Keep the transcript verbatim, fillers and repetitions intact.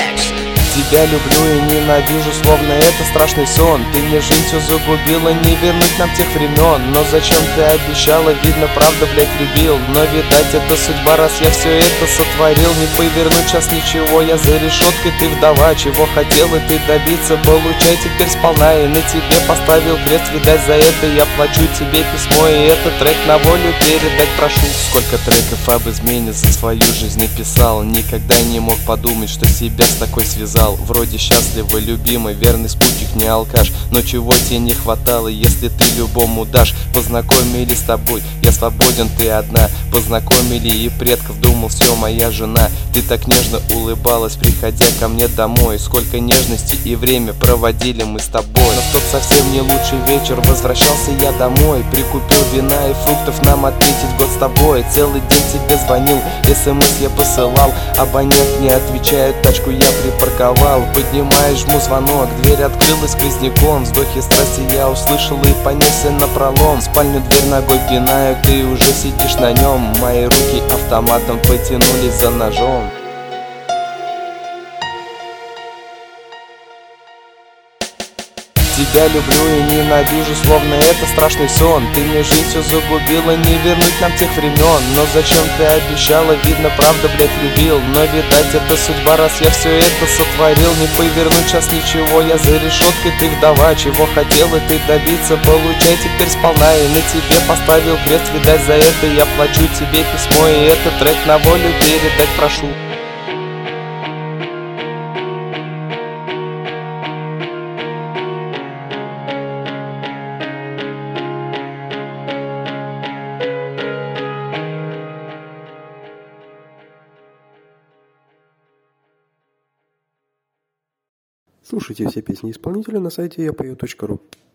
Тебя люблю и ненавижу, словно это страшный сон. Ты мне жизнь всю загубила, не вернуть нам тех времен. Но зачем ты обещала, видно, правда, блять, любил. Но, видать, это судьба, раз я все это сотворил. Не повернуть сейчас ничего, я за решеткой, ты вдова. Чего хотела ты добиться, получай теперь сполна. И на тебе поставил крест, видать, за это я плачу тебе письмо. И этот трек на волю передать прошу. Сколько треков об измене за свою жизнь написал. Никогда не мог подумать, что себя с такой связал. Вроде счастливый, любимый, верный спутник, не алкаш. Но чего тебе не хватало, если ты любому дашь? Познакомились с тобой, я свободен, ты одна. Познакомили и предков, думал, все, моя жена. Ты так нежно улыбалась, приходя ко мне домой. Сколько нежности и время проводили мы с тобой. Но в тот совсем не лучший вечер возвращался я домой. Прикупил вина и фруктов нам отметить год с тобой. Целый день тебе звонил, смс я посылал. Абонент не отвечает, тачку я припарковал. Поднимаешь, жму звонок, дверь открылась сквозняком. Вздохи страсти я услышал и понесся напролом. В спальню дверь ногой пинаю, ты уже сидишь на нем. Мои руки автоматом потянулись за ножом. Тебя люблю и ненавижу, словно это страшный сон. Ты мне жизнь всю загубила, не вернуть нам тех времен. Но зачем ты обещала, видно, правда, блять, любил. Но, видать, это судьба, раз я все это сотворил. Не повернуть сейчас ничего, я за решеткой, ты вдова. Чего хотела ты добиться, получай теперь сполна. И на тебе поставил крест, видать, за это я плачу тебе письмо. И этот трек на волю передать прошу. Слушайте все песни исполнителя на сайте я пою точка ру.